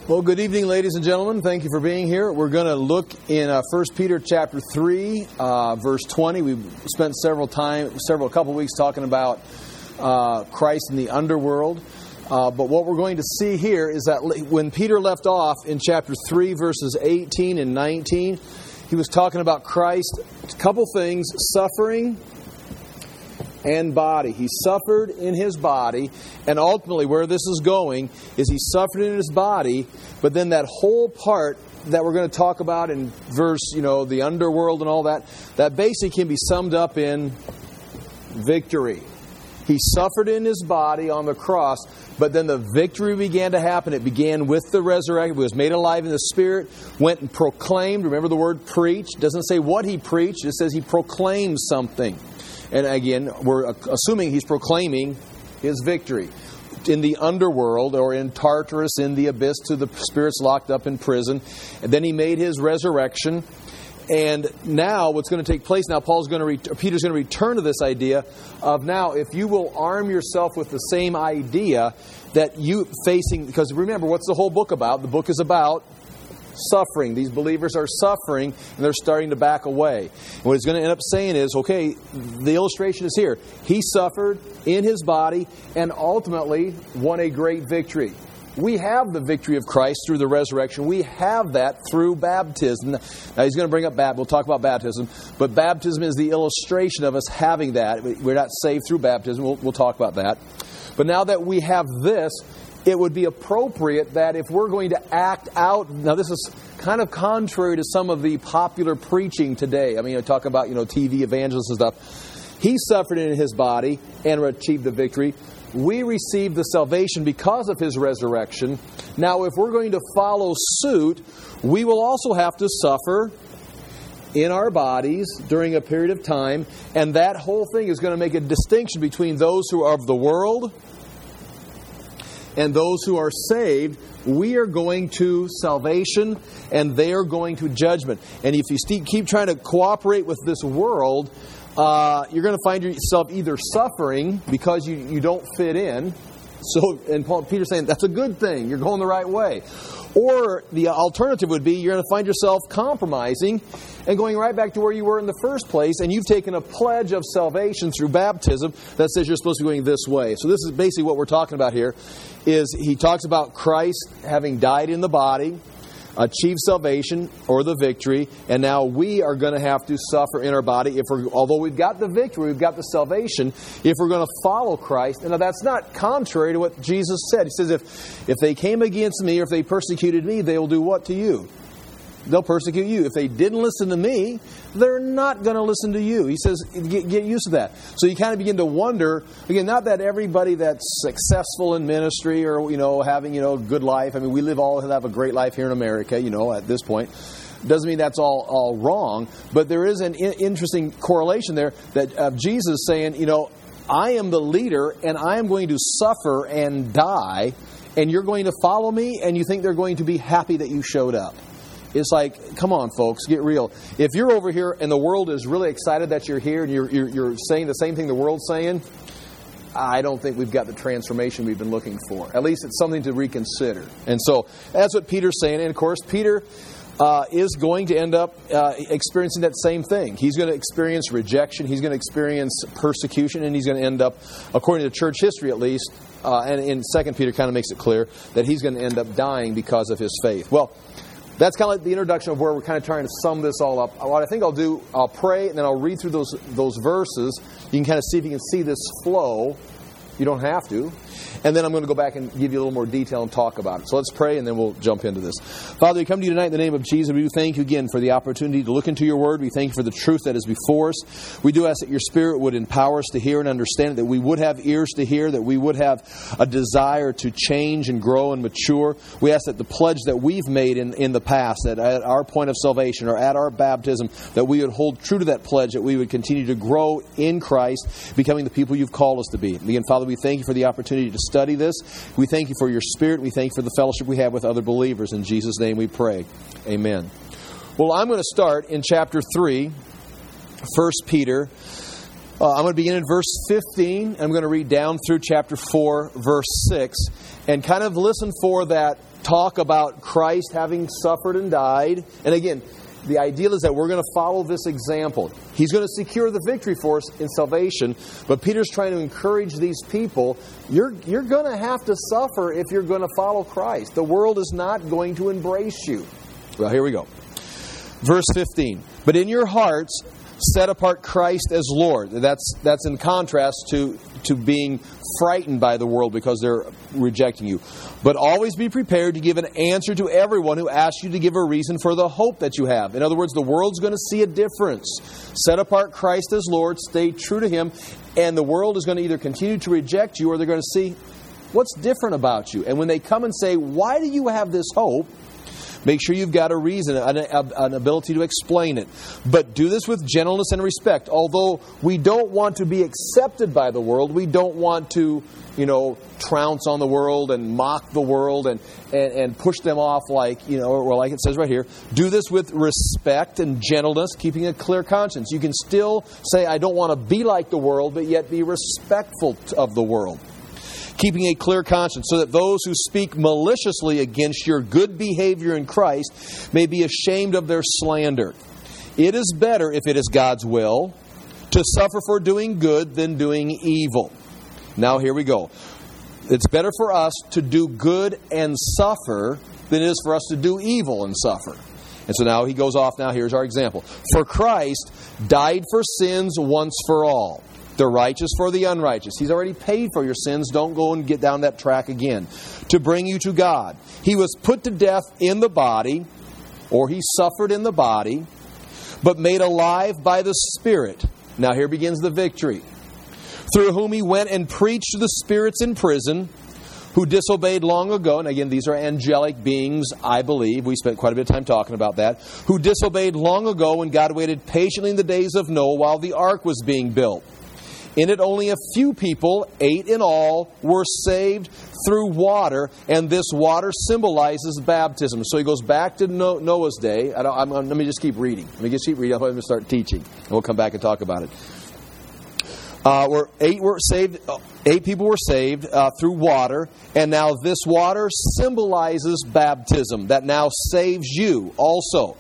Well, good evening, ladies and gentlemen. Thank you for being here. We're going to look in 1 Peter chapter 3, verse 20. We've spent a couple weeks talking about Christ in the underworld. But what we're going to see here is that when Peter left off in chapter 3, verses 18 and 19, he was talking about Christ, a couple things, suffering and body. He suffered in his body, and ultimately where this is going is he suffered in his body, but then that whole part that we're going to talk about in verse, the underworld and all that basically can be summed up in victory. He suffered in his body on the cross, but then the victory began to happen. It began with the resurrection. He was made alive in the Spirit, went and proclaimed. Remember the word preach? It doesn't say what he preached. It says he proclaimed something. And again, we're assuming he's proclaiming his victory. In the underworld, or in Tartarus, in the abyss, to the spirits locked up in prison. And then he made his resurrection. And now what's going to take place, now Peter's going to return to this idea of now, if you will arm yourself with the same idea that you facing, because remember, what's the whole book about? The book is about suffering. These believers are suffering, and they're starting to back away. And what he's going to end up saying is, okay, the illustration is here. He suffered in his body and ultimately won a great victory. We have the victory of Christ through the resurrection. We have that through baptism. Now he's going to bring up baptism. We'll talk about baptism. But baptism is the illustration of us having that. We're not saved through baptism. We'll talk about that. But now that we have this, it would be appropriate that if we're going to act out... Now this is kind of contrary to some of the popular preaching today. I mean, I talk about, TV evangelists and stuff. He suffered in his body and achieved the victory. We receive the salvation because of his resurrection. Now, if we're going to follow suit, we will also have to suffer in our bodies during a period of time. And that whole thing is going to make a distinction between those who are of the world and those who are saved. We are going to salvation, and they are going to judgment. And if you keep trying to cooperate with this world, you're going to find yourself either suffering because you don't fit in. And Peter's saying that's a good thing. You're going the right way. Or the alternative would be you're going to find yourself compromising and going right back to where you were in the first place, and you've taken a pledge of salvation through baptism that says you're supposed to be going this way. So this is basically what we're talking about here, is he talks about Christ having died in the body, achieved salvation or the victory, and now we are going to have to suffer in our body. Although we've got the victory, we've got the salvation, if we're going to follow Christ. And now that's not contrary to what Jesus said. He says, if they came against me or if they persecuted me, they will do what to you? They'll persecute you. If they didn't listen to me, they're not going to listen to you. He says, get used to that. So you kind of begin to wonder, again, not that everybody that's successful in ministry or, having, a good life. I mean, we all have a great life here in America, at this point. Doesn't mean that's all wrong. But there is an interesting correlation there that Jesus saying, I am the leader and I am going to suffer and die, and you're going to follow me, and you think they're going to be happy that you showed up. It's like, come on, folks, get real. If you're over here and the world is really excited that you're here and you're saying the same thing the world's saying, I don't think we've got the transformation we've been looking for. At least it's something to reconsider. And so that's what Peter's saying. And of course, Peter is going to end up experiencing that same thing. He's going to experience rejection. He's going to experience persecution. And he's going to end up, according to church history at least, and in 2 Peter kind of makes it clear, that he's going to end up dying because of his faith. Well, that's kind of like the introduction of where we're kind of trying to sum this all up. What I think I'll do, I'll pray, and then I'll read through those verses. You can kind of see if you can see this flow. You don't have to. And then I'm going to go back and give you a little more detail and talk about it. So let's pray, and then we'll jump into this. Father, we come to you tonight in the name of Jesus. We do thank you again for the opportunity to look into your word. We thank you for the truth that is before us. We do ask that your Spirit would empower us to hear and understand it, that we would have ears to hear, that we would have a desire to change and grow and mature. We ask that the pledge that we've made in the past, that at our point of salvation or at our baptism, that we would hold true to that pledge, that we would continue to grow in Christ, becoming the people you've called us to be. Again, Father, we thank you for the opportunity to study this. We thank you for your Spirit. We thank you for the fellowship we have with other believers. In Jesus' name we pray. Amen. Well, I'm going to start in chapter 3, 1 Peter. I'm going to begin in verse 15. I'm going to read down through chapter 4, verse 6, and kind of listen for that talk about Christ having suffered and died. And again, the ideal is that we're going to follow this example. He's going to secure the victory for us in salvation, but Peter's trying to encourage these people, you're going to have to suffer if you're going to follow Christ. The world is not going to embrace you. Well, here we go. Verse 15. But in your hearts, set apart Christ as Lord. That's in contrast to being frightened by the world because they're rejecting you. But always be prepared to give an answer to everyone who asks you to give a reason for the hope that you have. In other words, the world's going to see a difference. Set apart Christ as Lord, stay true to Him, and the world is going to either continue to reject you or they're going to see what's different about you. And when they come and say, why do you have this hope? Make sure you've got a reason, an ability to explain it. But do this with gentleness and respect. Although we don't want to be accepted by the world, we don't want to, trounce on the world and mock the world and push them off like it says right here. Do this with respect and gentleness, keeping a clear conscience. You can still say, I don't want to be like the world, but yet be respectful of the world. Keeping a clear conscience, so that those who speak maliciously against your good behavior in Christ may be ashamed of their slander. It is better, if it is God's will, to suffer for doing good than doing evil. Now here we go. It's better for us to do good and suffer than it is for us to do evil and suffer. And so now he goes off. Now here's our example. For Christ died for sins once for all, the righteous for the unrighteous. He's already paid for your sins. Don't go and get down that track again. To bring you to God. He was put to death in the body, or He suffered in the body, but made alive by the Spirit. Now here begins the victory. Through whom He went and preached to the spirits in prison, who disobeyed long ago. And again, these are angelic beings, I believe. We spent quite a bit of time talking about that. Who disobeyed long ago when God waited patiently in the days of Noah while the ark was being built. In it, only a few people, 8 in all, were saved through water, and this water symbolizes baptism. So he goes back to Noah's day. Let me just keep reading. I'm going to start teaching, and we'll come back and talk about it. 8 people were saved through water, and now this water symbolizes baptism that now saves you also.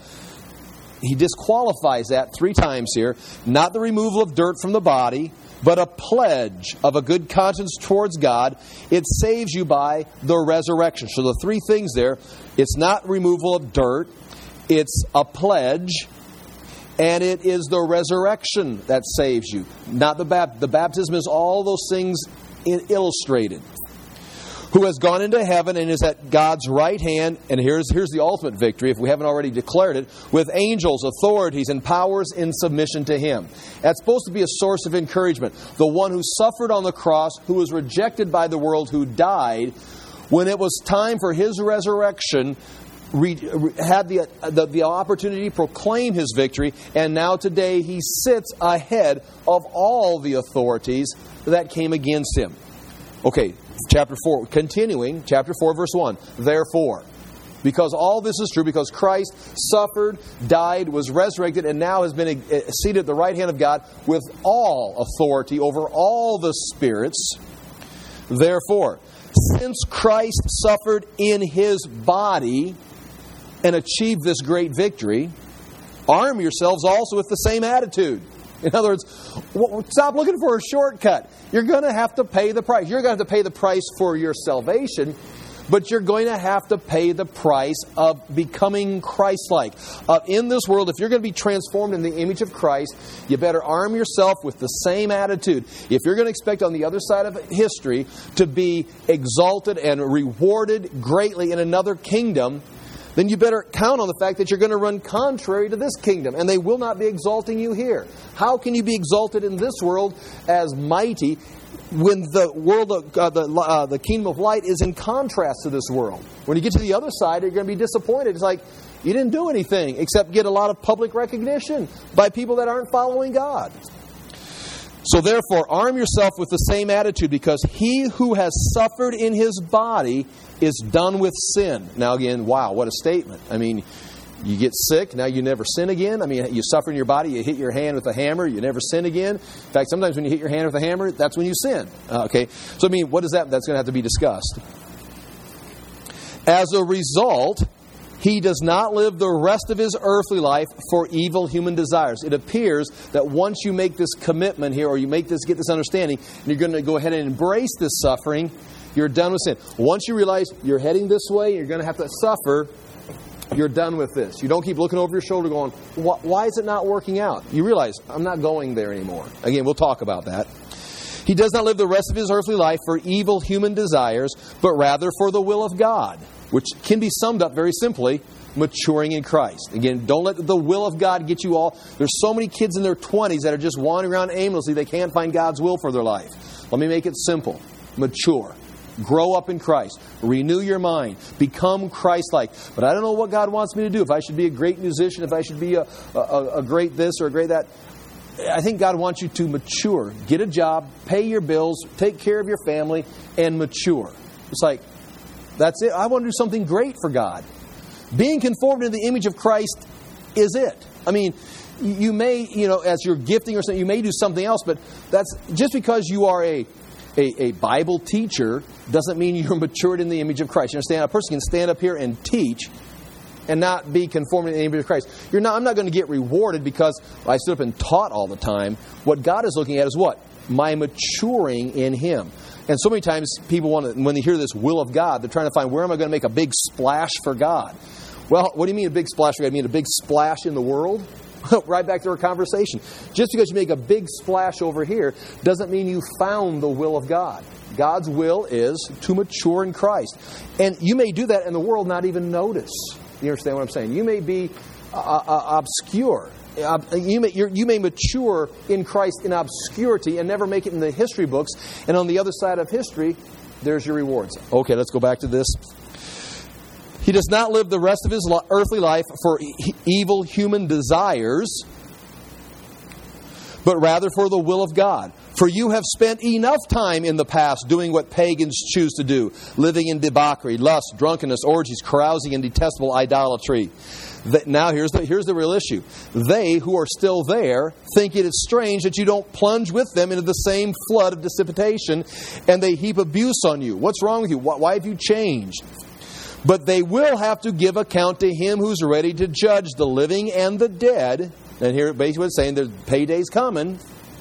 He disqualifies that 3 times here. Not the removal of dirt from the body, but a pledge of a good conscience towards God. It saves you by the resurrection. So the 3 things there, it's not removal of dirt, it's a pledge, and it is the resurrection that saves you. Not the baptism is all those things illustrated. Who has gone into heaven and is at God's right hand, and here's the ultimate victory, if we haven't already declared it, with angels, authorities, and powers in submission to Him. That's supposed to be a source of encouragement. The one who suffered on the cross, who was rejected by the world, who died, when it was time for His resurrection, had the opportunity to proclaim His victory, and now today He sits ahead of all the authorities that came against Him. Okay. Chapter 4, continuing, chapter 4, verse 1. Therefore, because all this is true, because Christ suffered, died, was resurrected, and now has been seated at the right hand of God with all authority over all the spirits. Therefore, since Christ suffered in His body and achieved this great victory, arm yourselves also with the same attitude. In other words, stop looking for a shortcut. You're going to have to pay the price. You're going to have to pay the price for your salvation, but you're going to have to pay the price of becoming Christ-like. In this world, if you're going to be transformed in the image of Christ, you better arm yourself with the same attitude. If you're going to expect on the other side of history to be exalted and rewarded greatly in another kingdom, then you better count on the fact that you're going to run contrary to this kingdom, and they will not be exalting you here. How can you be exalted in this world as mighty when the world, the kingdom of light is in contrast to this world? When you get to the other side, you're going to be disappointed. It's like you didn't do anything except get a lot of public recognition by people that aren't following God. So therefore, arm yourself with the same attitude, because He who has suffered in His body is done with sin. Now again, wow, what a statement. I mean, you get sick, now you never sin again. I mean, you suffer in your body, you hit your hand with a hammer, you never sin again. In fact, sometimes when you hit your hand with a hammer, that's when you sin. Okay, so I mean, what is that? That's going to have to be discussed. As a result, he does not live the rest of his earthly life for evil human desires. It appears that once you make this commitment here, or you get this understanding, and you're going to go ahead and embrace this suffering, you're done with sin. Once you realize you're heading this way, you're going to have to suffer, you're done with this. You don't keep looking over your shoulder going, why is it not working out? You realize, I'm not going there anymore. Again, we'll talk about that. He does not live the rest of his earthly life for evil human desires, but rather for the will of God, which can be summed up very simply, maturing in Christ. Again, don't let the will of God get you all. There's so many kids in their 20s that are just wandering around aimlessly. They can't find God's will for their life. Let me make it simple. Mature. Grow up in Christ. Renew your mind. Become Christ-like. But I don't know what God wants me to do. If I should be a great musician, if I should be a great this or a great that. I think God wants you to mature. Get a job, pay your bills, take care of your family, and mature. It's like, that's it. I want to do something great for God. Being conformed to the image of Christ is it. I mean, you may, as you're gifting or something, you may do something else, but that's just because you are a Bible teacher doesn't mean you're matured in the image of Christ. You understand? A person can stand up here and teach and not be conformed to the image of Christ. I'm not going to get rewarded because I stood up and taught all the time. What God is looking at is what? My maturing in Him. And so many times people when they hear this will of God, they're trying to find, where am I going to make a big splash for God? Well, what do you mean a big splash for God? You mean a big splash in the world? Right back to our conversation. Just because you make a big splash over here doesn't mean you found the will of God. God's will is to mature in Christ. And you may do that and the world not even notice. You understand what I'm saying? You may be obscure. You may mature in Christ in obscurity and never make it in the history books. And on the other side of history, there's your rewards. Okay, let's go back to this. He does not live the rest of his earthly life for evil human desires, but rather for the will of God. For you have spent enough time in the past doing what pagans choose to do, living in debauchery, lust, drunkenness, orgies, carousing, and detestable idolatry. Now here's the real issue. They who are still there think it is strange that you don't plunge with them into the same flood of dissipation, and they heap abuse on you. What's wrong with you? Why have you changed? But they will have to give account to Him who's ready to judge the living and the dead. And here basically it's saying there's payday's coming.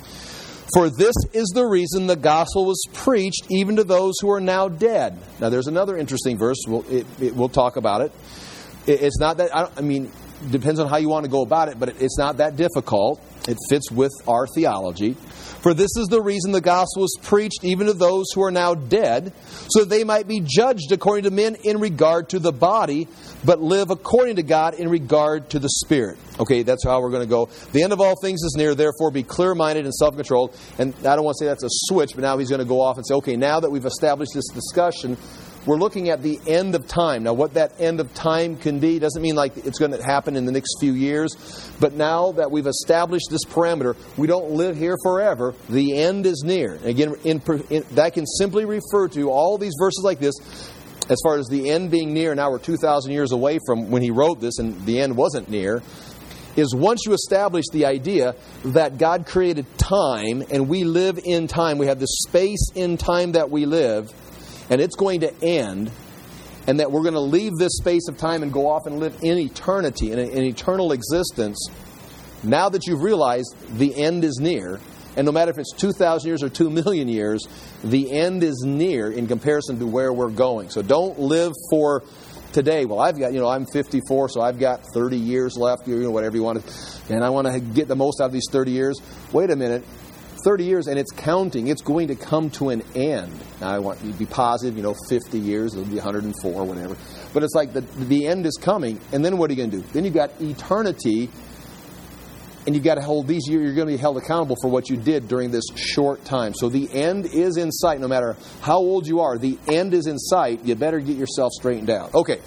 For this is the reason the gospel was preached even to those who are now dead. Now there's another interesting verse. We'll talk about it. It's not that, depends on how you want to go about it, but it's not that difficult. It fits with our theology. For this is the reason the gospel was preached even to those who are now dead, so that they might be judged according to men in regard to the body, but live according to God in regard to the Spirit. Okay, that's how we're going to go. The end of all things is near, therefore be clear-minded and self-controlled. And I don't want to say that's a switch, but now he's going to go off and say, okay, now that we've established this discussion, we're looking at the end of time. Now, what that end of time can be doesn't mean like it's going to happen in the next few years. But now that we've established this parameter, we don't live here forever. The end is near. Again, that can simply refer to all these verses like this as far as the end being near. Now we're 2,000 years away from when he wrote this, and the end wasn't near. Is once you establish the idea that God created time, and we live in time, we have this space in time that we live, and it's going to end, and that we're going to leave this space of time and go off and live in eternity, in an eternal existence. Now that you've realized the end is near, and no matter if it's 2,000 years or 2 million years, the end is near in comparison to where we're going. So don't live for today. Well, I'm 54, so I've got 30 years left, whatever you want to, and I want to get the most out of these 30 years. Wait a minute. 30 years, and it's counting. It's going to come to an end. Now, I want you to be positive, 50 years, it'll be 104, whatever. But it's like the end is coming, and then what are you going to do? Then you've got eternity, and you've got to hold these years. You're going to be held accountable for what you did during this short time. So the end is in sight, no matter how old you are. The end is in sight. You better get yourself straightened out. Okay.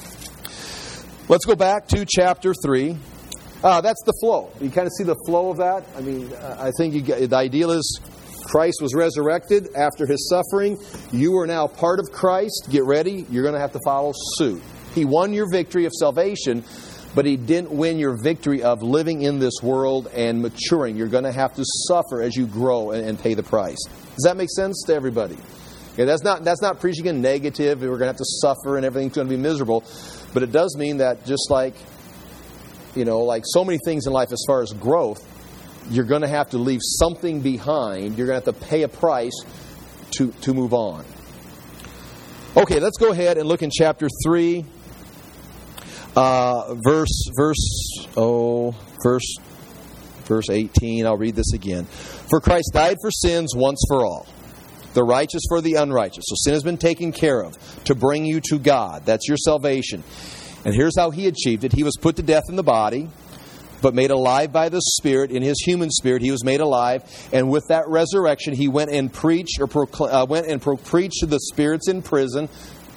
Let's go back to chapter 3. That's the flow. You kind of see the flow of that? I think the ideal is Christ was resurrected after His suffering. You are now part of Christ. Get ready. You're going to have to follow suit. He won your victory of salvation, but He didn't win your victory of living in this world and maturing. You're going to have to suffer as you grow and pay the price. Does that make sense to everybody? Okay, that's not preaching a negative. We're going to have to suffer and everything's going to be miserable. But it does mean that just like so many things in life as far as growth, you're going to have to leave something behind. You're going to have to pay a price to move on. Okay, let's go ahead and look in chapter 3, verse 18. I'll read this again. For Christ died for sins once for all, the righteous for the unrighteous. So sin has been taken care of to bring you to God. That's your salvation. And here's how He achieved it. He was put to death in the body, but made alive by the Spirit. In His human spirit, He was made alive. And with that resurrection, He went and preached preached to the spirits in prison,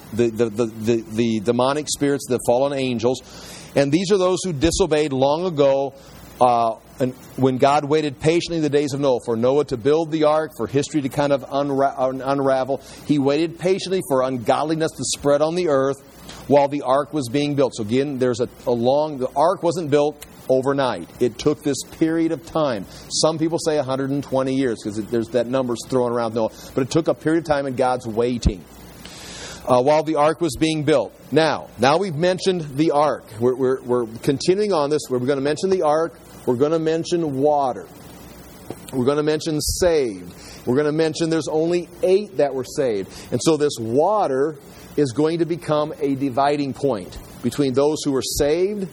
the demonic spirits, the fallen angels. And these are those who disobeyed long ago, and when God waited patiently in the days of Noah for Noah to build the ark, for history to kind of unravel. He waited patiently for ungodliness to spread on the earth while the ark was being built. So again, there's the ark wasn't built overnight. It took this period of time. Some people say 120 years because there's that number's thrown around Noah. But it took a period of time and God's waiting while the ark was being built. Now we've mentioned the ark. We're continuing on this. We're going to mention the ark. We're going to mention water. We're going to mention saved. We're going to mention there's only 8 that were saved. And so this water is going to become a dividing point between those who were saved.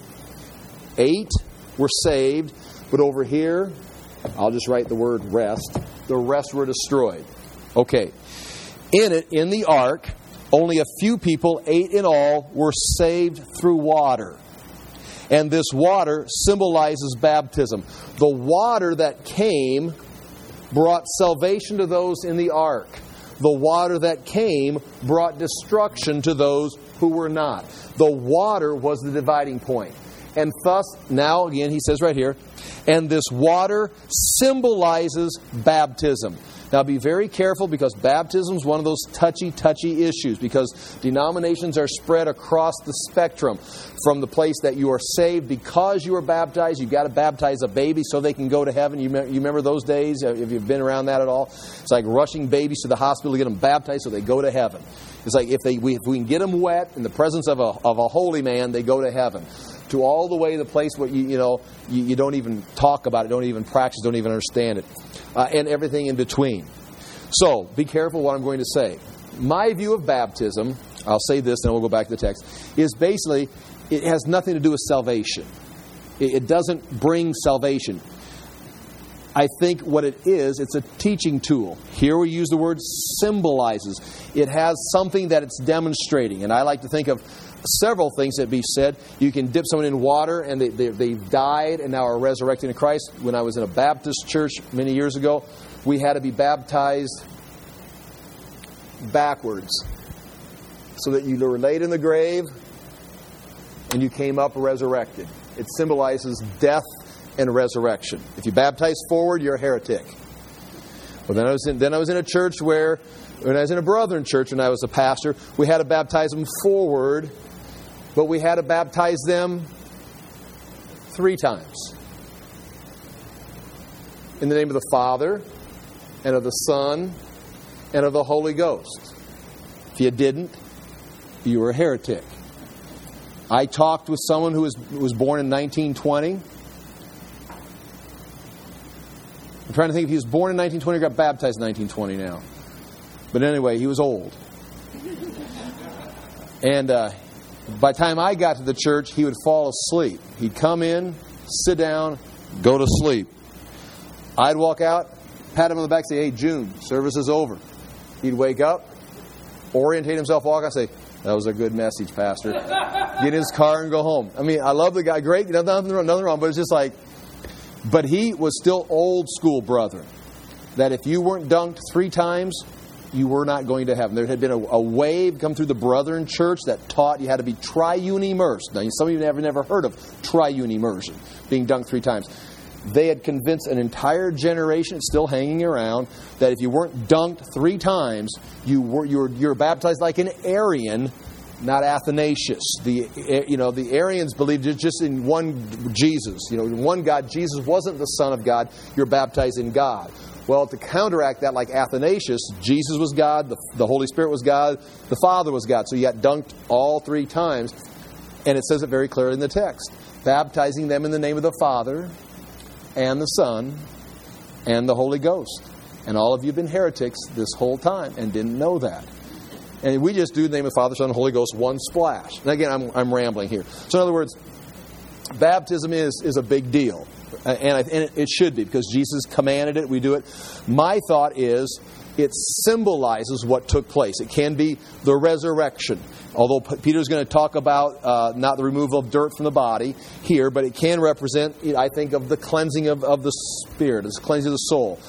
8 were saved, but over here, I'll just write the word rest. The rest were destroyed. Okay. In the ark, only a few people, 8 in all, were saved through water. And this water symbolizes baptism. The water that came brought salvation to those in the ark. The water that came brought destruction to those who were not. The water was the dividing point. And thus, now again, he says right here, and this water symbolizes baptism. Now be very careful because baptism is one of those touchy issues because denominations are spread across the spectrum from the place that you are saved because you are baptized. You've got to baptize a baby so they can go to heaven. You remember those days? If you've been around that at all? It's like rushing babies to the hospital to get them baptized so they go to heaven. It's like if we can get them wet in the presence of a holy man, they go to heaven. To all the way to the place where you don't even talk about it, don't even practice, don't even understand it, and everything in between. So be careful what I'm going to say. My view of baptism, I'll say this, and we'll go back to the text, is basically it has nothing to do with salvation. It doesn't bring salvation. I think what it is, it's a teaching tool. Here we use the word symbolizes. It has something that it's demonstrating, and I like to think of several things that be said. You can dip someone in water and they've died and now are resurrected in Christ. When I was in a Baptist church many years ago, we had to be baptized backwards so that you were laid in the grave and you came up resurrected. It symbolizes death and resurrection. If you baptize forward, you're a heretic. Well, then I was in a church where, when I was in a Brethren church when I was a pastor, we had to baptize them forward, but we had to baptize them 3 times. In the name of the Father, and of the Son, and of the Holy Ghost. If you didn't, you were a heretic. I talked with someone who was born in 1920. I'm trying to think if he was born in 1920 or got baptized in 1920 now. But anyway, he was old. And by the time I got to the church, he would fall asleep. He'd come in, sit down, go to sleep. I'd walk out, pat him on the back, say, "Hey, June, service is over." He'd wake up, orientate himself, walk out, say, "That was a good message, Pastor." Get in his car and go home. I mean, I love the guy, great, nothing wrong, but it's just like, but he was still old school, brethren. That if you weren't dunked 3 times, you were not going to heaven. There had been a wave come through the Brethren church that taught you had to be triune immersed. Now, some of you have never heard of triune immersion, being dunked 3 times. They had convinced an entire generation, it's still hanging around, that if you weren't dunked 3 times, you're baptized like an Arian, not Athanasius. The Arians believed just in one Jesus, in one God. Jesus wasn't the Son of God. You're baptized in God. Well, to counteract that, like Athanasius, Jesus was God, the Holy Spirit was God, the Father was God. So you got dunked all 3 times. And it says it very clearly in the text. Baptizing them in the name of the Father and the Son and the Holy Ghost. And all of you have been heretics this whole time and didn't know that. And we just do the name of the Father, Son, and Holy Ghost, one splash. And again, I'm rambling here. So in other words, baptism is a big deal. And it should be, because Jesus commanded it. We do it. My thought is it symbolizes what took place. It can be the resurrection. Although Peter's going to talk about not the removal of dirt from the body here, but it can represent, I think, of the cleansing of the spirit, the cleansing of the soul.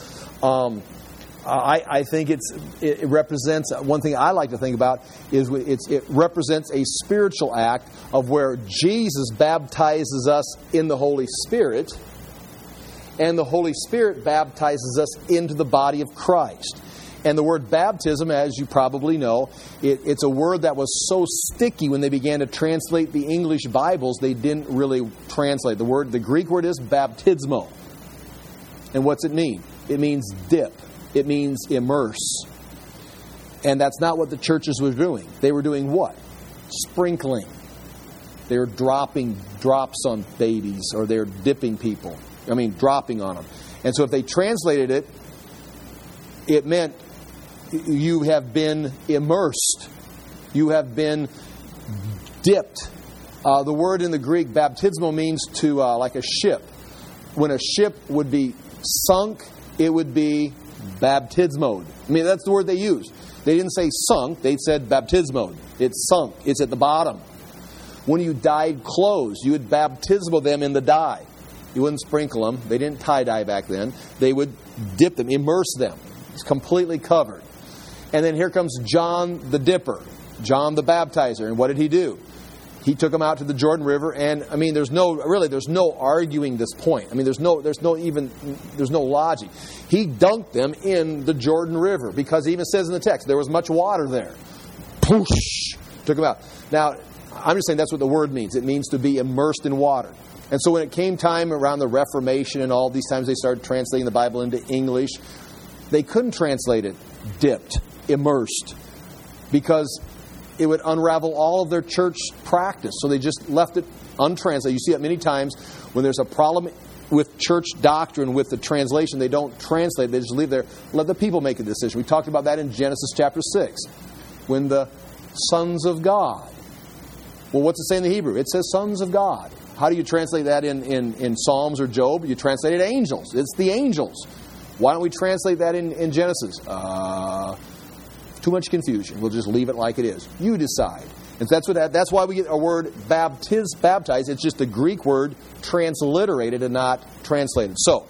I think it represents, one thing I like to think about is it represents a spiritual act of where Jesus baptizes us in the Holy Spirit, and the Holy Spirit baptizes us into the body of Christ. And the word baptism, as you probably know, it's a word that was so sticky when they began to translate the English Bibles, they didn't really translate. The Greek word is baptismo. And what's it mean? It means dip. It means immerse. And that's not what the churches were doing. They were doing what? Sprinkling. They were dropping drops on babies, or they were dipping people. Dropping on them. And so if they translated it, it meant you have been immersed. You have been dipped. The word in the Greek, baptismo, means to, like a ship. When a ship would be sunk, it would be baptismoed. That's the word they used. They didn't say sunk, they said baptismoed. It's sunk. It's at the bottom. When you dyed clothes, you would baptismo them in the dye. You wouldn't sprinkle them. They didn't tie-dye back then. They would dip them, immerse them. It's completely covered. And then here comes John the Dipper, John the Baptizer. And what did he do? He took them out to the Jordan River, and there's no arguing this point. There's no logic. He dunked them in the Jordan River, because it even says in the text there was much water there. Poosh! Took them out. Now, I'm just saying that's what the word means. It means to be immersed in water. And so when it came time around the Reformation and all these times they started translating the Bible into English, they couldn't translate it dipped, immersed, because it would unravel all of their church practice. So they just left it untranslated. You see it many times when there's a problem with church doctrine with the translation. They don't translate. They just leave there. Let the people make a decision. We talked about that in Genesis chapter 6. When the sons of God. Well, what's it say in the Hebrew? It says sons of God. How do you translate that in Psalms or Job? You translate it angels. It's the angels. Why don't we translate that in Genesis? Too much confusion. We'll just leave it like it is. You decide. And that's why we get a word baptize. It's just a Greek word transliterated and not translated. So,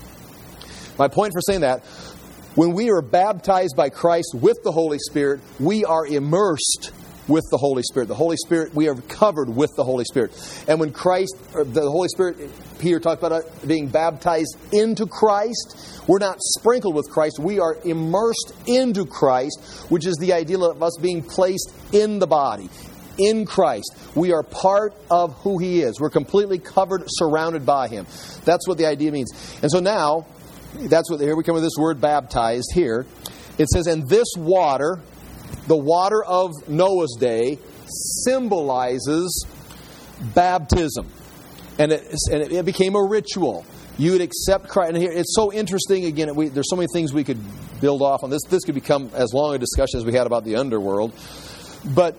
my point for saying that, when we are baptized by Christ with the Holy Spirit, we are immersed with the Holy Spirit. The Holy Spirit, we are covered with the Holy Spirit. And when the Holy Spirit, Peter talked about being baptized into Christ, we're not sprinkled with Christ. We are immersed into Christ, which is the idea of us being placed in the body, in Christ. We are part of who He is. We're completely covered, surrounded by Him. That's what the idea means. And so now, here we come with this word baptized here. It says, and this water, the water of Noah's day, symbolizes baptism. And it became a ritual. You would accept Christ. And here, it's so interesting. Again, there's so many things we could build off on. This could become as long a discussion as we had about the underworld. But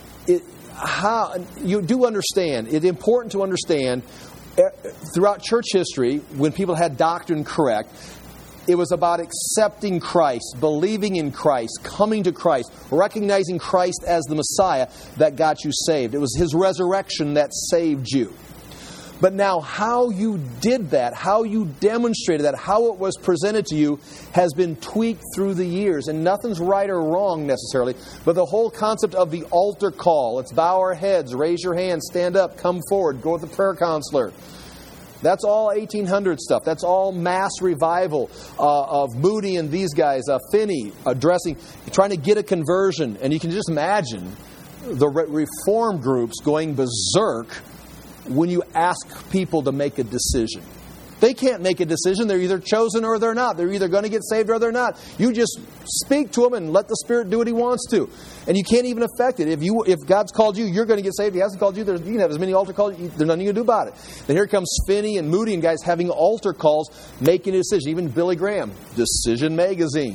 you do understand, it's important to understand, throughout church history, when people had doctrine correct, it was about accepting Christ, believing in Christ, coming to Christ, recognizing Christ as the Messiah that got you saved. It was His resurrection that saved you. But now how you did that, how you demonstrated that, how it was presented to you has been tweaked through the years. And nothing's right or wrong necessarily, but the whole concept of the altar call, let's bow our heads, raise your hands, stand up, come forward, go with the prayer counselor. That's all 1800 stuff. That's all mass revival of Moody and these guys, Finney addressing, trying to get a conversion. And you can just imagine the reform groups going berserk when you ask people to make a decision. They can't make a decision. They're either chosen or they're not. They're either going to get saved or they're not. You just speak to them and let the Spirit do what He wants to. And you can't even affect it. If God's called you, you're going to get saved. If He hasn't called you, you can have as many altar calls. There's nothing you can do about it. Then here comes Finney and Moody and guys having altar calls, making a decision. Even Billy Graham, Decision Magazine.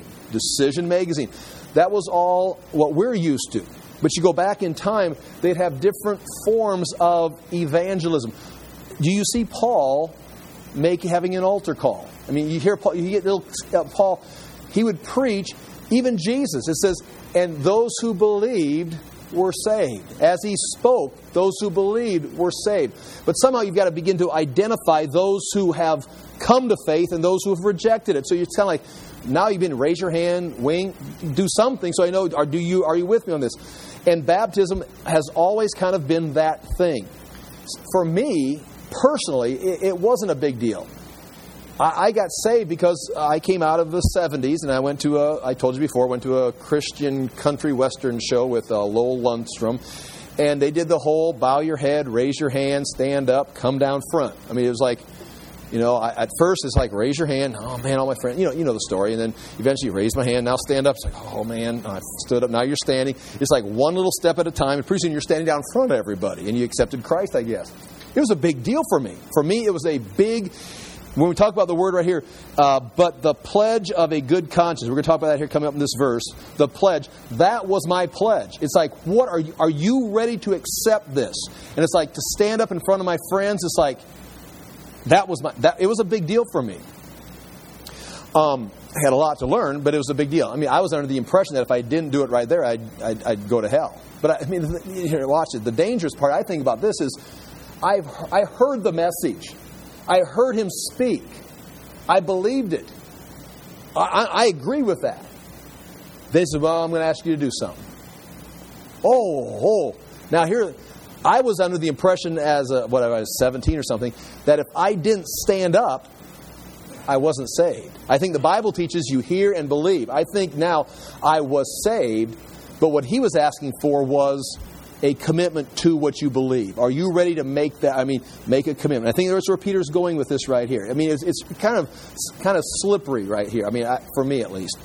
That was all what we're used to. But you go back in time, they'd have different forms of evangelism. Do you see Paul having an altar call? I mean, you hear Paul, you get little Paul, he would preach, even Jesus. It says, and those who believed were saved. As he spoke, those who believed were saved. But somehow you've got to begin to identify those who have come to faith and those who have rejected it. So you're kind of like, now you've been, raise your hand, do something so I know, are you with me on this? And baptism has always kind of been that thing. For me, personally, it wasn't a big deal. I got saved because I came out of the 70s and I told you before, went to a Christian country western show with Lowell Lundstrom. And they did the whole bow your head, raise your hand, stand up, come down front. I mean, it was like, at first it's like, raise your hand. Oh, man, all my friends. You know the story. And then eventually raise my hand. Now stand up. It's like, oh, man, I stood up. Now you're standing. It's like one little step at a time. And pretty soon you're standing down in front of everybody. And you accepted Christ, I guess. It was a big deal for me. For me, it was a big, when we talk about the word right here, but the pledge of a good conscience. We're going to talk about that here coming up in this verse. The pledge, that was my pledge. It's like, what are you ready to accept this? And it's like to stand up in front of my friends. It's like, it was a big deal for me. I had a lot to learn, but it was a big deal. I mean, I was under the impression that if I didn't do it right there, I'd go to hell. But I mean, here, watch it. The dangerous part I think about this is, I heard the message. I heard him speak. I believed it. I agree with that. They said, well, I'm going to ask you to do something. Oh. Now here, I was under the impression as I was 17 or something, that if I didn't stand up, I wasn't saved. I think the Bible teaches you hear and believe. I think now I was saved, but what he was asking for was a commitment to what you believe. Are you ready to make that? I mean, make a commitment. I think that's where Peter's going with this right here. I mean, it's kind of slippery right here. I mean, for me at least.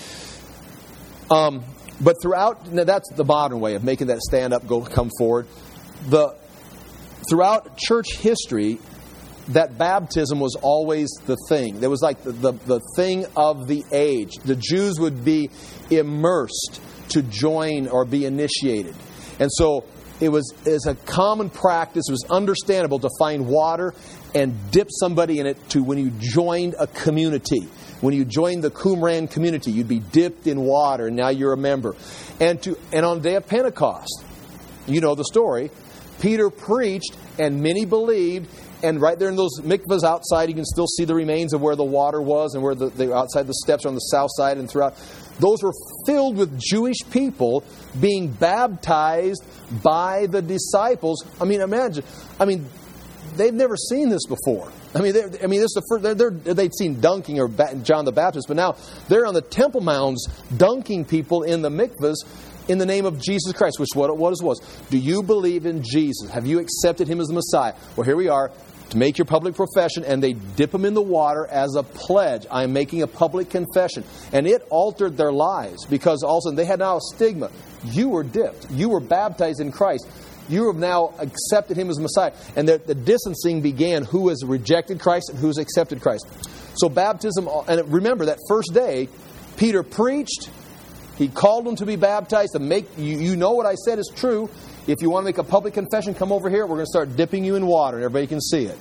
But throughout, now that's the modern way of making that stand up, come forward. Throughout church history, that baptism was always the thing. There was like the thing of the age. The Jews would be immersed to join or be initiated. And so it's a common practice. It was understandable to find water and dip somebody in it when you joined a community. When you joined the Qumran community, you'd be dipped in water, and now you're a member. And on the day of Pentecost, you know the story, Peter preached, and many believed. And right there in those mikvahs outside, you can still see the remains of where the water was and where the outside the steps on the south side and throughout. Those were filled with Jewish people being baptized by the disciples. I mean, imagine. I mean, they've never seen this before. This is the first. They'd seen dunking or John the Baptist, but now they're on the Temple Mounds dunking people in the mikvahs in the name of Jesus Christ, which what it was. Do you believe in Jesus? Have you accepted Him as the Messiah? Well, here we are. To make your public profession, and they dip them in the water as a pledge. I am making a public confession. And it altered their lives, because all of a sudden they had now a stigma. You were dipped. You were baptized in Christ. You have now accepted Him as Messiah. And the distancing began, who has rejected Christ and who has accepted Christ. So baptism, and remember that first day, Peter preached. He called them to be baptized. You know what I said is true. If you want to make a public confession, come over here. We're going to start dipping you in water, and everybody can see it.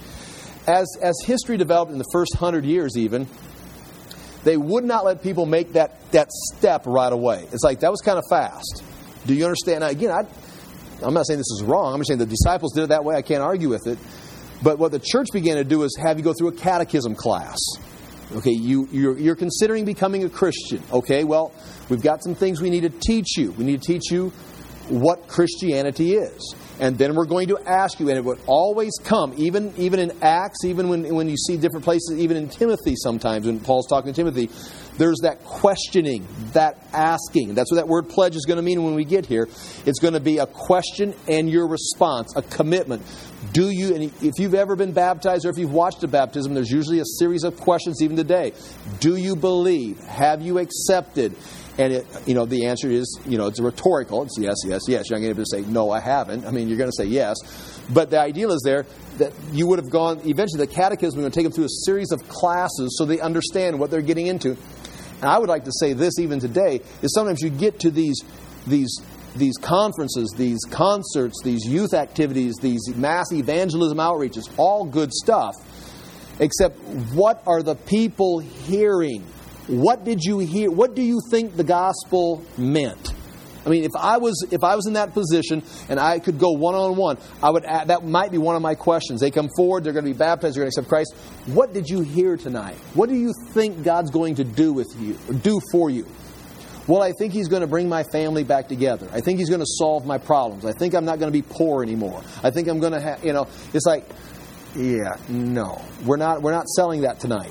As history developed in the first 100 years even, they would not let people make that step right away. It's like, that was kind of fast. Do you understand? Now, again, I'm not saying this is wrong. I'm just saying the disciples did it that way. I can't argue with it. But what the church began to do is have you go through a catechism class. Okay, you're considering becoming a Christian. Okay, well, we've got some things we need to teach you. We need to teach you what Christianity is. And then we're going to ask you, and it would always come, even in Acts, even when you see different places, even in Timothy sometimes, when Paul's talking to Timothy, there's that questioning, that asking. That's what that word pledge is going to mean when we get here. It's going to be a question and your response, a commitment. Do you, and if you've ever been baptized or if you've watched a baptism, there's usually a series of questions even today. Do you believe? Have you accepted? And the answer is, it's rhetorical. It's yes, yes, yes. You're not going to be able to say, no, I haven't. I mean, you're going to say yes. But the ideal is there that you would have gone, eventually the catechism is going to take them through a series of classes so they understand what they're getting into. And I would like to say this even today, is sometimes you get to these conferences, these concerts, these youth activities, these mass evangelism outreaches, all good stuff. Except, what are the people hearing? What did you hear? What do you think the gospel meant? I mean, if I was in that position and I could go one-on-one, that might be one of my questions. They come forward, they're going to be baptized, they're going to accept Christ. What did you hear tonight? What do you think God's going to do with you, or do for you? Well, I think He's going to bring my family back together. I think He's going to solve my problems. I think I'm not going to be poor anymore. I think I'm going to have, it's like, yeah, no, we're not selling that tonight.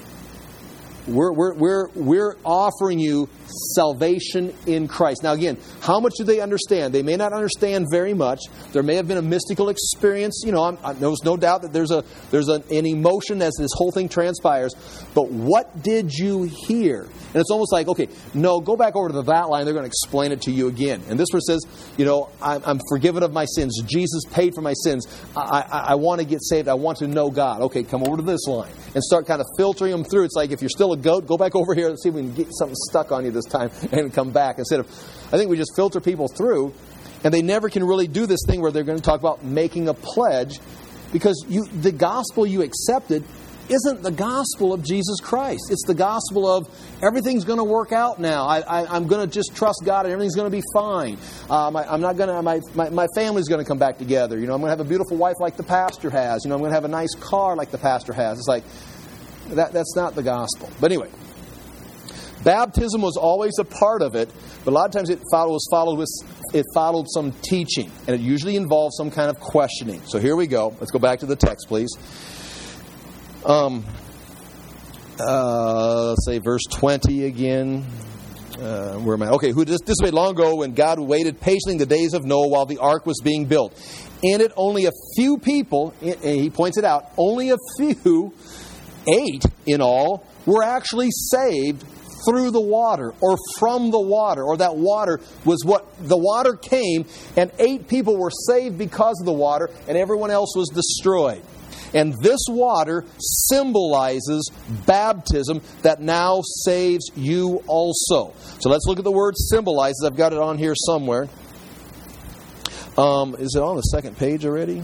We're offering you salvation in Christ. Now again, how much do they understand? They may not understand very much. There may have been a mystical experience. There's no doubt that there's an emotion as this whole thing transpires. But what did you hear? And it's almost like, okay, no, go back over to that line. They're going to explain it to you again. And this verse says, I'm forgiven of my sins. Jesus paid for my sins. I want to get saved. I want to know God. Okay, come over to this line and start kind of filtering them through. It's like if you're still a goat, go back over here and see if we can get something stuck on you this time and come back. Instead of, I think we just filter people through, and they never can really do this thing where they're going to talk about making a pledge, because the gospel you accepted isn't the gospel of Jesus Christ. It's the gospel of everything's going to work out now. I'm going to just trust God and everything's going to be fine. I'm not going to. My family's going to come back together. I'm going to have a beautiful wife like the pastor has. I'm going to have a nice car like the pastor has. It's like that's not the gospel. But anyway, baptism was always a part of it, but a lot of times it followed some teaching, and it usually involved some kind of questioning. So here we go. Let's go back to the text, please. Let's say verse 20 again. Where am I? Okay, who disobeyed long ago when God waited patiently in the days of Noah while the ark was being built. In it, only a few people, he points it out, only a few, 8 in all, were actually saved through the water or from the water, or that water was what the water came, and 8 people were saved because of the water, and everyone else was destroyed. And this water symbolizes baptism that now saves you also. So let's look at the word symbolizes. I've got it on here somewhere. Is it on the second page already?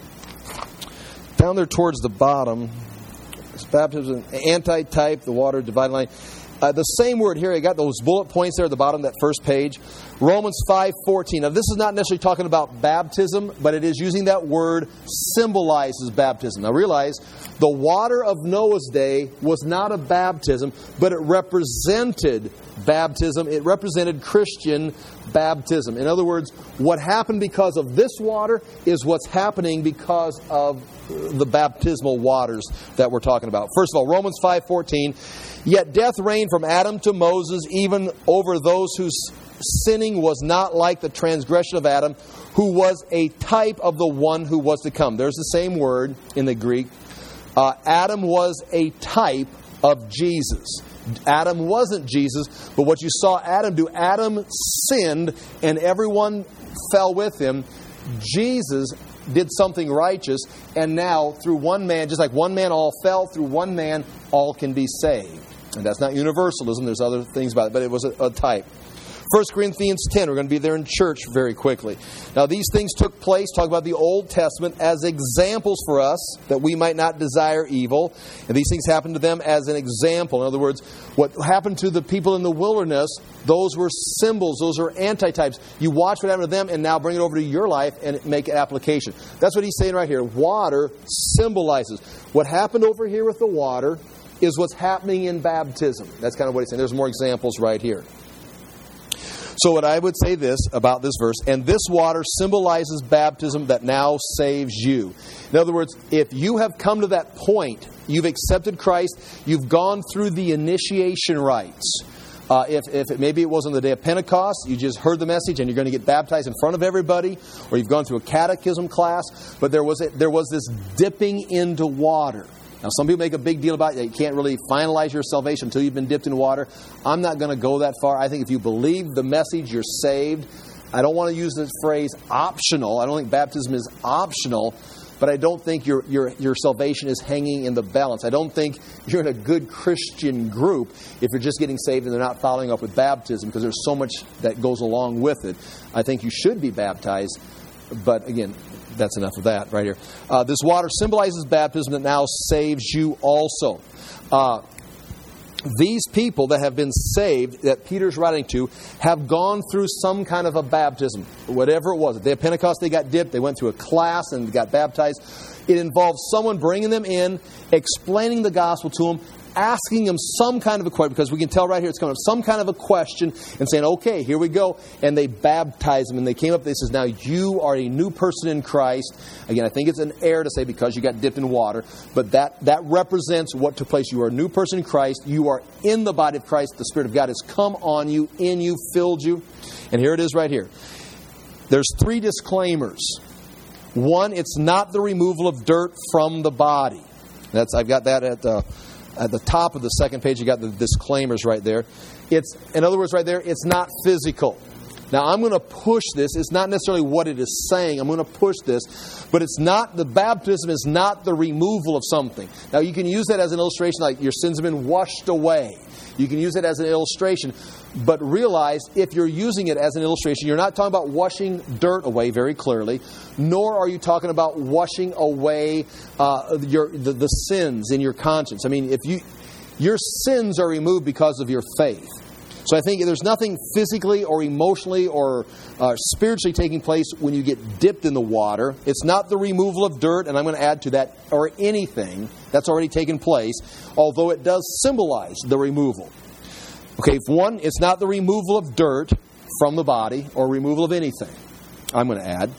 Down there towards the bottom. It's baptism, antitype, the water, dividing line. The same word here, I got those bullet points there at the bottom of that first page. Romans 5:14. Now this is not necessarily talking about baptism, but it is using that word symbolizes baptism. Now realize, the water of Noah's day was not a baptism, but it represented baptism. It represented Christian baptism. In other words, what happened because of this water is what's happening because of the baptismal waters that we're talking about. First of all, Romans 5:14. Yet death reigned from Adam to Moses, even over those whose sinning was not like the transgression of Adam, who was a type of the one who was to come. There's the same word in the Greek. Adam was a type of Jesus. Adam wasn't Jesus, but what you saw Adam do, Adam sinned and everyone fell with him. Jesus did something righteous, and now through one man, just like one man all fell, through one man all can be saved. And that's not universalism, there's other things about it, but it was a type. 1 Corinthians 10, we're going to be there in church very quickly. Now these things took place, talk about the Old Testament, as examples for us, that we might not desire evil. And these things happened to them as an example. In other words, what happened to the people in the wilderness, those were symbols, those are antitypes. You watch what happened to them and now bring it over to your life and make an application. That's what he's saying right here. Water symbolizes. What happened over here with the water is what's happening in baptism. That's kind of what he's saying. There's more examples right here. So what I would say this about this verse, and this water symbolizes baptism that now saves you. In other words, if you have come to that point, you've accepted Christ, you've gone through the initiation rites. Maybe it was on the day of Pentecost, you just heard the message and you're going to get baptized in front of everybody, or you've gone through a catechism class, but there was this dipping into water. Now, some people make a big deal about it. You can't really finalize your salvation until you've been dipped in water. I'm not going to go that far. I think if you believe the message, you're saved. I don't want to use this phrase optional. I don't think baptism is optional, but I don't think your salvation is hanging in the balance. I don't think you're in a good Christian group if you're just getting saved and they're not following up with baptism, because there's so much that goes along with it. I think you should be baptized, but again, that's enough of that right here. This water symbolizes baptism that now saves you also. These people that have been saved, that Peter's writing to, have gone through some kind of a baptism, whatever it was. At the day of Pentecost, they got dipped. They went through a class and got baptized. It involves someone bringing them in, explaining the gospel to them, asking them some kind of a question, because we can tell right here it's coming up, some kind of a question, and saying, okay, here we go. And they baptized them, and they came up, they says, now you are a new person in Christ. Again, I think it's an error to say because you got dipped in water, but that represents what took place. You are a new person in Christ. You are in the body of Christ. The Spirit of God has come on you, in you, filled you. And here it is right here. There's 3 disclaimers. 1, it's not the removal of dirt from the body. I've got that at the top of the second page. You got the disclaimers right there. In other words, right there, it's not physical. Now, I'm going to push this. It's not necessarily what it is saying. I'm going to push this. But it's not, the baptism is not the removal of something. Now, you can use that as an illustration, like your sins have been washed away. You can use it as an illustration. But realize, if you're using it as an illustration, you're not talking about washing dirt away very clearly, nor are you talking about washing away the sins in your conscience. I mean, your sins are removed because of your faith. So I think there's nothing physically or emotionally or spiritually taking place when you get dipped in the water. It's not the removal of dirt, and I'm going to add to that, or anything that's already taken place, although it does symbolize the removal. Okay, 1, it's not the removal of dirt from the body or removal of anything, I'm going to add.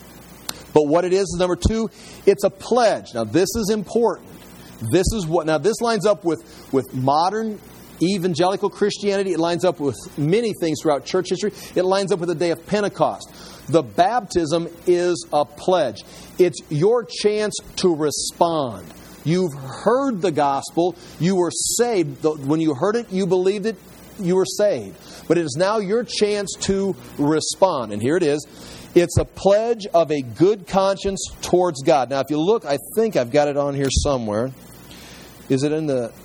But what it is number 2, it's a pledge. Now, this is important. This lines up with modern evangelical Christianity. It lines up with many things throughout church history. It lines up with the day of Pentecost. The baptism is a pledge. It's your chance to respond. You've heard the gospel. You were saved. When you heard it, you believed it, you were saved. But it is now your chance to respond. And here it is. It's a pledge of a good conscience towards God. Now, if you look, I think I've got it on here somewhere. Is it in the...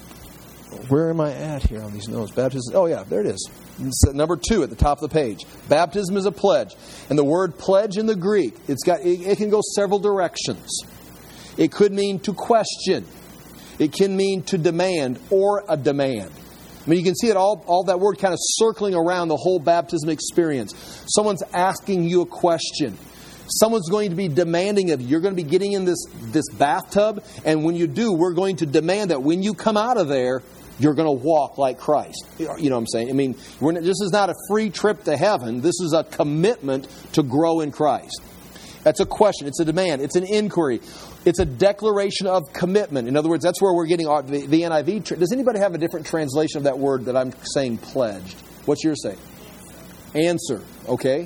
Where am I at here on these notes? Baptism. Oh, yeah, there it is. It's number 2 at the top of the page. Baptism is a pledge. And the word pledge in the Greek, it can go several directions. It could mean to question. It can mean to demand or a demand. I mean, you can see it all that word kind of circling around the whole baptism experience. Someone's asking you a question. Someone's going to be demanding of you. You're going to be getting in this bathtub, and when you do, we're going to demand that when you come out of there, you're going to walk like Christ. You know what I'm saying? I mean, this is not a free trip to heaven. This is a commitment to grow in Christ. That's a question. It's a demand. It's an inquiry. It's a declaration of commitment. In other words, that's where we're getting the NIV. Does anybody have a different translation of that word that I'm saying pledged? What's yours say? Answer. Okay.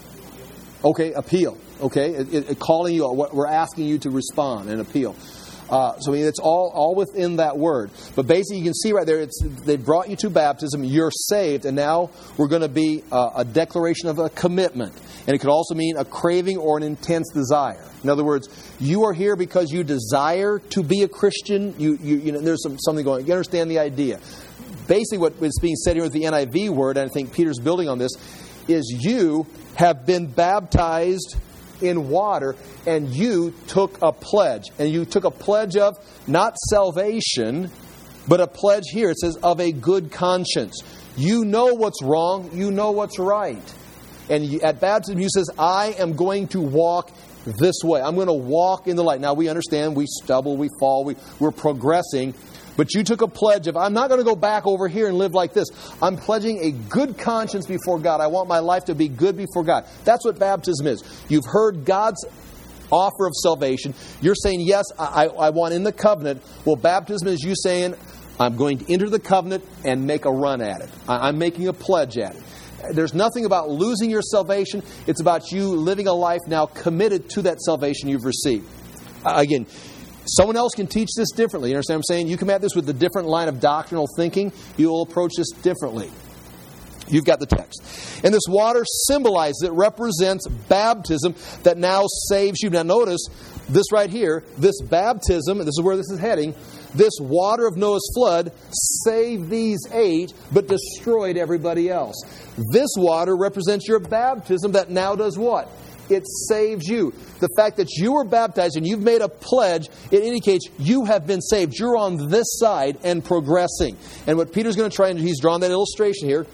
Okay, appeal. Okay, calling you, we're asking you to respond and appeal. So I mean, it's all within that word. But basically, you can see right there, they brought you to baptism, you're saved, and now we're going to be a declaration of a commitment. And it could also mean a craving or an intense desire. In other words, you are here because you desire to be a Christian. You know, there's something going on. You understand the idea. Basically, what is being said here with the NIV word, and I think Peter's building on this, is you have been baptized in water, and you took a pledge. And you took a pledge of not salvation, but a pledge here. It says of a good conscience. You know what's wrong. You know what's right. And at baptism, you says, I am going to walk this way. I'm going to walk in the light. Now, we understand we stumble, we fall, we're progressing. But you took a pledge of, I'm not going to go back over here and live like this. I'm pledging a good conscience before God. I want my life to be good before God. That's what baptism is. You've heard God's offer of salvation. You're saying, yes, I want in the covenant. Well, baptism is you saying, I'm going to enter the covenant and make a run at it. I'm making a pledge at it. There's nothing about losing your salvation. It's about you living a life now committed to that salvation you've received. Again, someone else can teach this differently. You understand what I'm saying? You come at this with a different line of doctrinal thinking. You'll approach this differently. You've got the text. And this water symbolizes, it represents baptism that now saves you. Now notice, this right here, this baptism, this is where this is heading, this water of Noah's flood saved these 8, but destroyed everybody else. This water represents your baptism that now does what? It saves you. The fact that you were baptized and you've made a pledge, it indicates you have been saved. You're on this side and progressing. And what Peter's going to try and do, he's drawn that illustration here.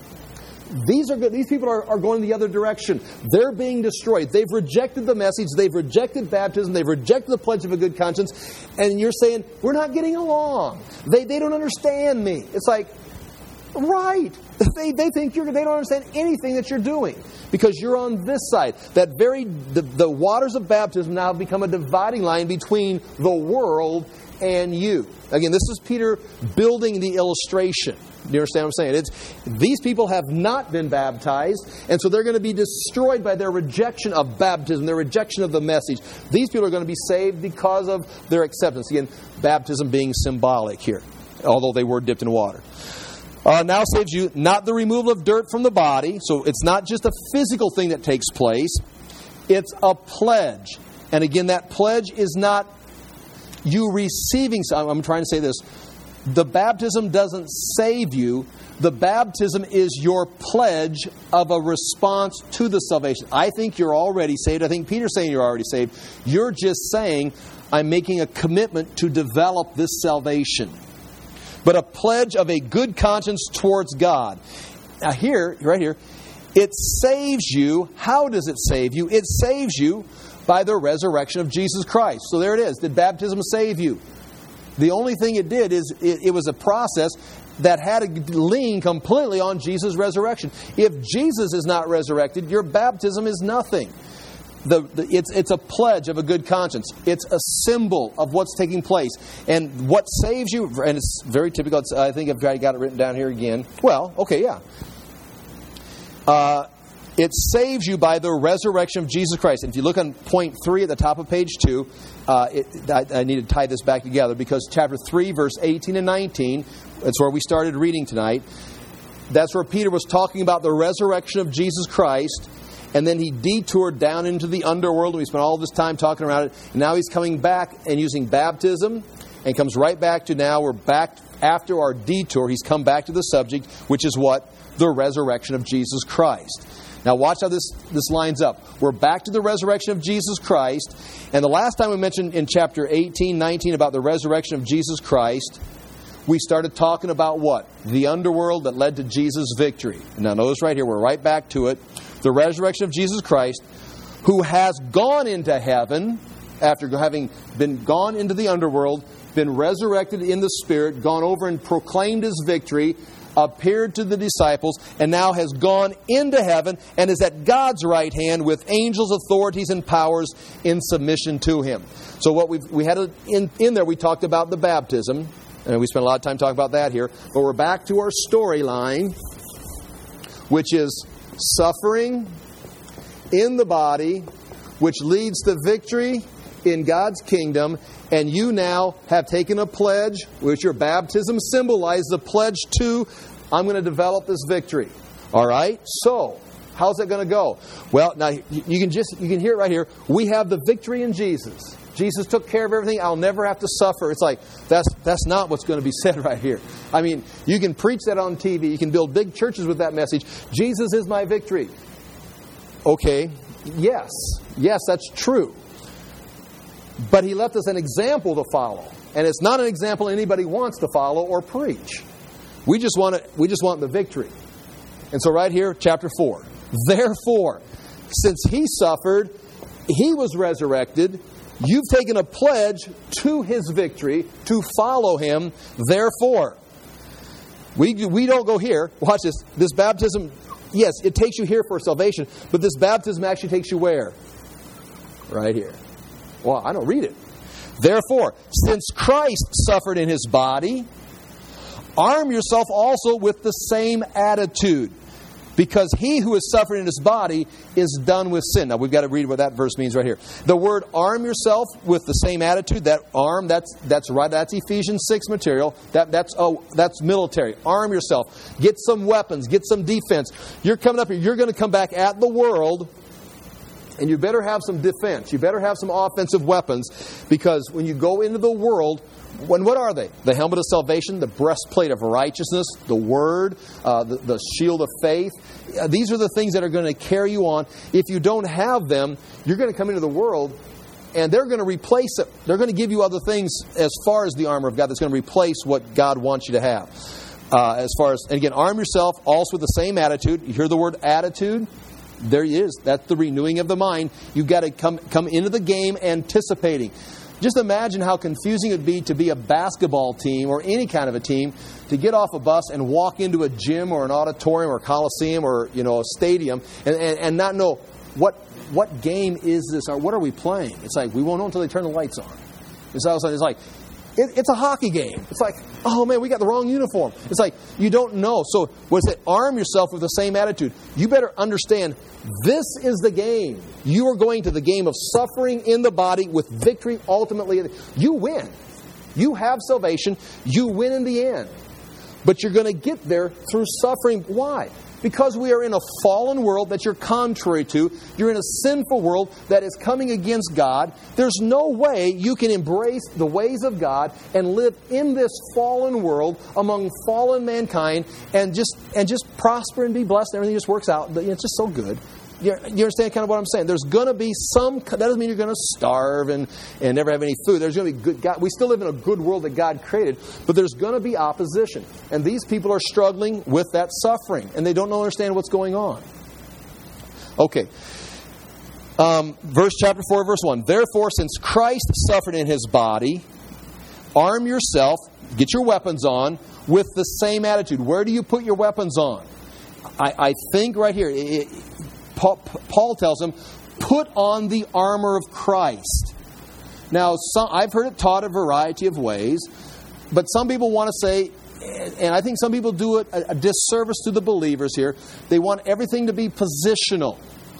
These people are going the other direction. They're being destroyed. They've rejected the message. They've rejected baptism. They've rejected the pledge of a good conscience. And you're saying, we're not getting along. They don't understand me. It's like, right. They think they don't understand anything that you're doing because you're on this side. The waters of baptism now have become a dividing line between the world and you. Again, this is Peter building the illustration. Do you understand what I'm saying? These people have not been baptized, and so they're going to be destroyed by their rejection of baptism, their rejection of the message. These people are going to be saved because of their acceptance. Again, baptism being symbolic here, although they were dipped in water. Now saves you, not the removal of dirt from the body, so it's not just a physical thing that takes place. It's a pledge. And again, that pledge is not you receiving. I'm trying to say this. The baptism doesn't save you. The baptism is your pledge of a response to the salvation. I think you're already saved. I think Peter's saying you're already saved. You're just saying, I'm making a commitment to develop this salvation. But a pledge of a good conscience towards God. Now here, right here, it saves you. How does it save you? It saves you by the resurrection of Jesus Christ. So there it is. Did baptism save you? The only thing it did is it was a process that had to lean completely on Jesus' resurrection. If Jesus is not resurrected, your baptism is nothing. It's a pledge of a good conscience. It's a symbol of what's taking place. And what saves you, and it's very typical, I think I've got it written down here again. Well, okay, yeah. It saves you by the resurrection of Jesus Christ. And if you look on point 3 at the top of page 2, I need to tie this back together because chapter 3, verse 18 and 19, that's where we started reading tonight. That's where Peter was talking about the resurrection of Jesus Christ. And then he detoured down into the underworld. And we spent all this time talking around it. And now he's coming back and using baptism. And comes right back to now we're back after our detour. He's come back to the subject, which is what? The resurrection of Jesus Christ. Now watch how this lines up. We're back to the resurrection of Jesus Christ. And the last time we mentioned in chapter 18, 19 about the resurrection of Jesus Christ, we started talking about what? The underworld that led to Jesus' victory. Now notice right here, we're right back to it. The resurrection of Jesus Christ, who has gone into heaven after having been gone into the underworld, been resurrected in the Spirit, gone over and proclaimed His victory, appeared to the disciples, and now has gone into heaven and is at God's right hand with angels, authorities, and powers in submission to Him. So what we had in there, we talked about the baptism, and we spent a lot of time talking about that here, but we're back to our storyline, which is suffering in the body, which leads to victory in God's kingdom, and you now have taken a pledge, which your baptism symbolizes, a pledge to, I'm going to develop this victory. All right? So, how's that going to go? Well, now you can hear it right here. We have the victory in Jesus. Jesus took care of everything. I'll never have to suffer. It's like, that's not what's going to be said right here. I mean, you can preach that on TV. You can build big churches with that message. Jesus is my victory. Okay, yes, that's true. But He left us an example to follow. And it's not an example anybody wants to follow or preach. We just want the victory. And so right here, chapter 4. Therefore, since He suffered, He was resurrected. You've taken a pledge to His victory to follow Him. Therefore, we don't go here. Watch this. This baptism, yes, it takes you here for salvation, but this baptism actually takes you where? Right here. Well, I don't read it. Therefore, since Christ suffered in His body, arm yourself also with the same attitude, because he who has suffered in his body is done with sin. Now, we've got to read what that verse means right here. The word arm yourself with the same attitude, that arm, that's right, that's Ephesians 6 material. That's military. Arm yourself. Get some weapons. Get some defense. You're coming up here. You're going to come back at the world, and you better have some defense. You better have some offensive weapons, because when you go into the world, what are they? The helmet of salvation, the breastplate of righteousness, the Word, the shield of faith. These are the things that are going to carry you on. If you don't have them, you're going to come into the world, and they're going to replace it. They're going to give you other things as far as the armor of God that's going to replace what God wants you to have. And again, arm yourself also with the same attitude. You hear the word attitude? There it is. That's the renewing of the mind. You've got to come into the game anticipating. Just imagine how confusing it would be to be a basketball team or any kind of a team, to get off a bus and walk into a gym or an auditorium or coliseum or a stadium and not know what game is this or what are we playing. It's like we won't know until they turn the lights on. It's like it's a hockey game. It's like, oh man, we got the wrong uniform. It's like you don't know. So what is it? Arm yourself with the same attitude. You better understand, this is the game. You are going to the game of suffering in the body with victory ultimately. You win. You have salvation. You win in the end. But you're going to get there through suffering. Why? Because we are in a fallen world that you're contrary to. You're in a sinful world that is coming against God. There's no way you can embrace the ways of God and live in this fallen world among fallen mankind and just prosper and be blessed. Everything just works out. It's just so good. You understand kind of what I'm saying? There's going to be some... That doesn't mean you're going to starve and never have any food. There's going to be good... God, we still live in a good world that God created, but there's going to be opposition. And these people are struggling with that suffering, and they don't understand what's going on. Okay. Chapter 4, verse 1. Therefore, since Christ suffered in His body, arm yourself, get your weapons on, with the same attitude. Where do you put your weapons on? I think right here... Paul tells them, put on the armor of Christ. Now, I've heard it taught a variety of ways, but some people want to say, and I think some people do it a disservice to the believers here, they want everything to be positional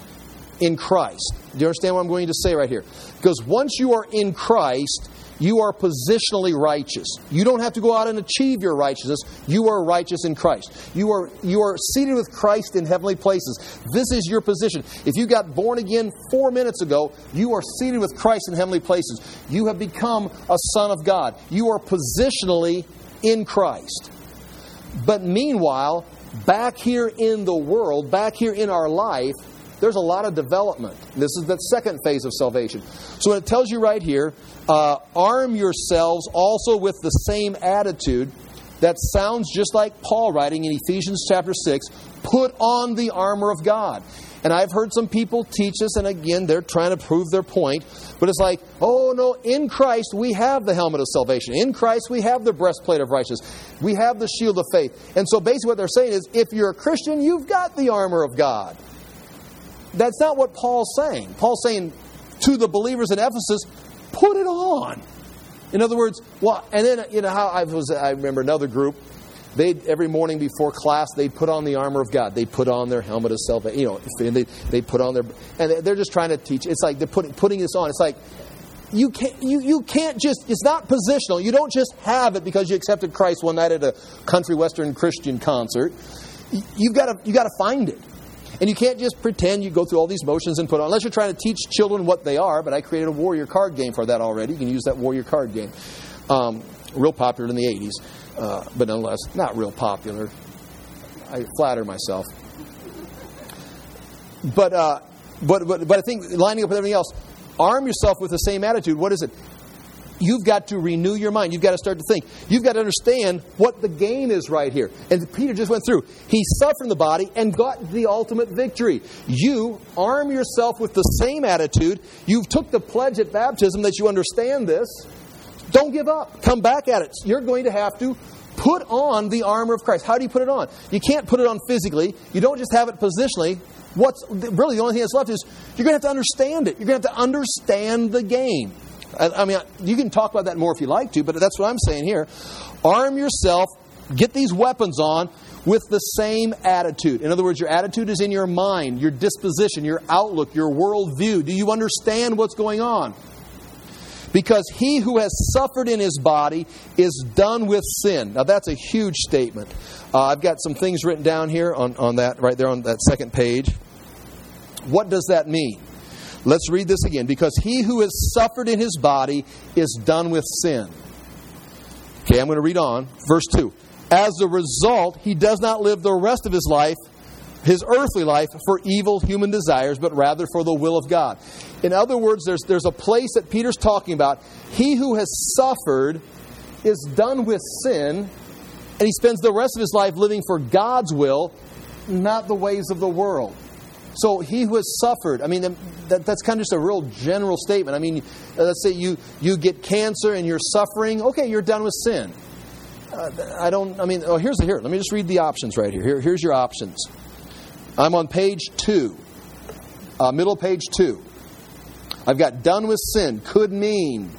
in Christ. Do you understand what I'm going to say right here? Because once you are in Christ, you are positionally righteous. You don't have to go out and achieve your righteousness. You are righteous in Christ. You are seated with Christ in heavenly places. This is your position. If you got born again 4 minutes ago, you are seated with Christ in heavenly places. You have become a son of God. You are positionally in Christ. But meanwhile, back here in the world, back here in our life, there's a lot of development. This is the second phase of salvation. So it tells you right here, arm yourselves also with the same attitude. That sounds just like Paul writing in Ephesians chapter 6, put on the armor of God. And I've heard some people teach this, and again, they're trying to prove their point. But it's like, oh no, in Christ we have the helmet of salvation. In Christ we have the breastplate of righteousness. We have the shield of faith. And so basically what they're saying is, if you're a Christian, you've got the armor of God. That's not what Paul's saying. Paul's saying to the believers in Ephesus, put it on. In other words, and then how I remember another group. Every morning before class, they'd put on the armor of God. They'd put on their helmet of salvation. They put on and they're just trying to teach. It's like they're putting this on. It's like you can't just. It's not positional. You don't just have it because you accepted Christ one night at a country western Christian concert. You got to find it. And you can't just pretend you go through all these motions and put on, unless you're trying to teach children what they are. But I created a warrior card game for that already. You can use that warrior card game. Real popular in the 80s, but nonetheless, not real popular. I flatter myself. But I think lining up with everything else, arm yourself with the same attitude. What is it? you've got to renew your mind. You've got to start to think. You've got to understand what the game is right here. And Peter just went through. He suffered in the body and got the ultimate victory. You arm yourself with the same attitude. You took the pledge at baptism that you understand this. Don't give up. Come back at it. You're going to have to put on the armor of Christ. How do you put it on? You can't put it on physically. You don't just have it positionally. What's really the only thing that's left is you're going to have to understand it. You're going to have to understand the game. I mean, you can talk about that more if you like to, but that's what I'm saying here. Arm yourself, get these weapons on with the same attitude. In other words, your attitude is in your mind, your disposition, your outlook, your worldview. Do you understand what's going on? Because he who has suffered in his body is done with sin. Now that's a huge statement. I've got some things written down here on that, right there on that second page. What does that mean? Let's read this again. Because he who has suffered in his body is done with sin. Okay, I'm going to read on. Verse 2. As a result, he does not live the rest of his life, his earthly life, for evil human desires, but rather for the will of God. In other words, there's a place that Peter's talking about. He who has suffered is done with sin, and he spends the rest of his life living for God's will, not the ways of the world. So he who has suffered, I mean, that's kind of just a real general statement. I mean, let's say you get cancer and you're suffering. Okay, you're done with sin. Let me just read the options right here. Here's your options. I'm on page 2, middle page 2. I've got done with sin. Could mean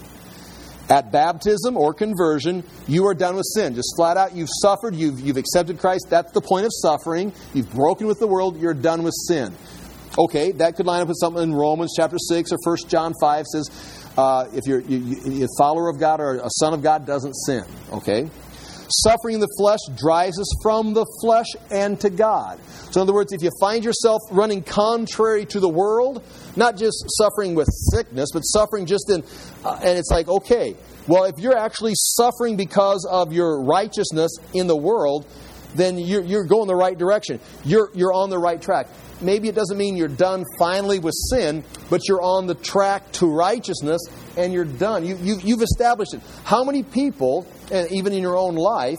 at baptism or conversion, you are done with sin. Just flat out, you've suffered, you've accepted Christ. That's the point of suffering. You've broken with the world, you're done with sin. Okay, that could line up with something in Romans chapter 6 or 1 John 5 says, if you're a follower of God or a son of God, doesn't sin. Okay? Suffering in the flesh drives us from the flesh and to God. So in other words, if you find yourself running contrary to the world, not just suffering with sickness, but suffering just in, and it's like, okay, well, if you're actually suffering because of your righteousness in the world, then you're going the right direction. You're on the right track. Maybe it doesn't mean you're done finally with sin, but you're on the track to righteousness and you're done. You've established it. How many people, and even in your own life,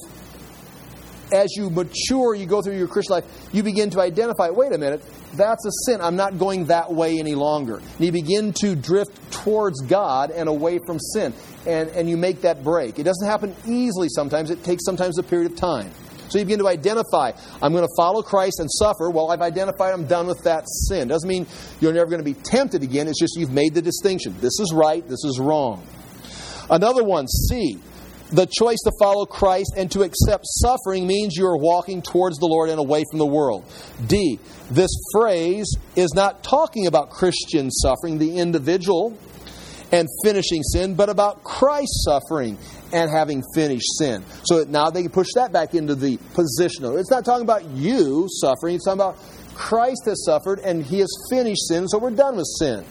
as you mature, you go through your Christian life, you begin to identify, wait a minute, that's a sin. I'm not going that way any longer. And you begin to drift towards God and away from sin. And you make that break. It doesn't happen easily sometimes. It takes sometimes a period of time. So you begin to identify, I'm going to follow Christ and suffer. Well, I've identified I'm done with that sin. Doesn't mean you're never going to be tempted again. It's just you've made the distinction. This is right, this is wrong. Another one, C. The choice to follow Christ and to accept suffering means you are walking towards the Lord and away from the world. D. This phrase is not talking about Christian suffering, the individual, and finishing sin, but about Christ's suffering and having finished sin. So now they can push that back into the positional. It's not talking about you suffering. It's talking about Christ has suffered and He has finished sin, so we're done with sin.